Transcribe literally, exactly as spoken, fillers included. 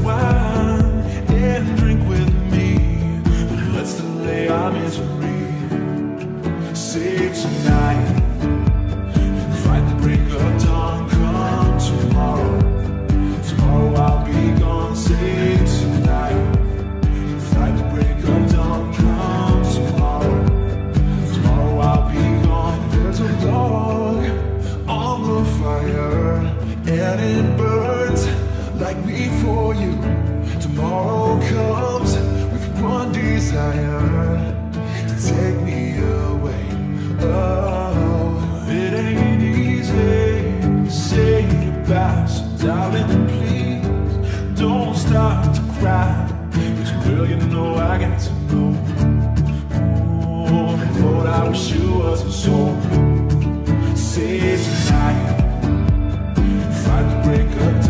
wine and drink with me. Let's delay our misery. Save tonight and fight the break of dawn. Come tomorrow, tomorrow I'll be gone. Save tonight, fight the break of dawn. Come tomorrow, tomorrow I'll be gone. There's a log on the fire and it burns like me for you. Tomorrow comes with one desire, to take me away. Oh, it ain't easy to say goodbye, so darling, please don't start to cry. 'Cause girl, you know I got to go. Oh, Lord, I wish you wasn't so. Save tonight, fight the break of